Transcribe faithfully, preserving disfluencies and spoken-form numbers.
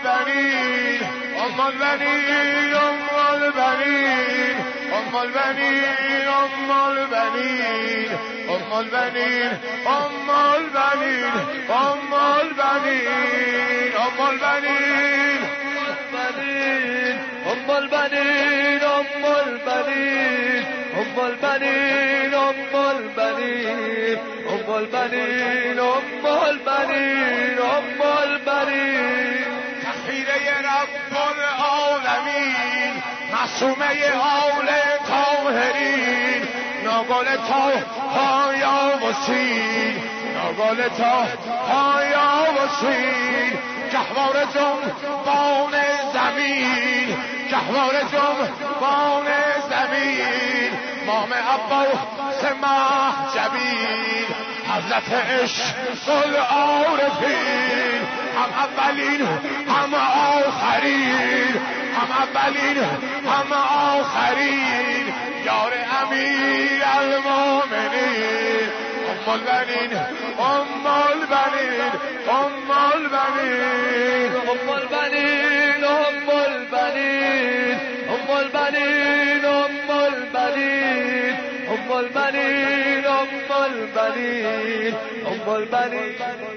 البنين أم البنين أم البنين أم البنين أم البنين أم البنين أم البنين أم البنين أم البنين أم البنين أم البنين أم البنين أم البنين أم البنين أم البنين أم البنين تخیره رب العالمین معصومه آل طاهرین ناگل تا پایا و سین ناگل تا پایا و سین جهوار جنبان زمین جهوار جنبان زمین مام عباس محجبین حضرت عشق العارفین هم اولین هم آخرین هم اولین هم آخرین یار امیر المومنین ام البنین ام البنین ام البنین أم البنين أم البنين أم البنين أم البنين أم البنين أم البنين أم البنين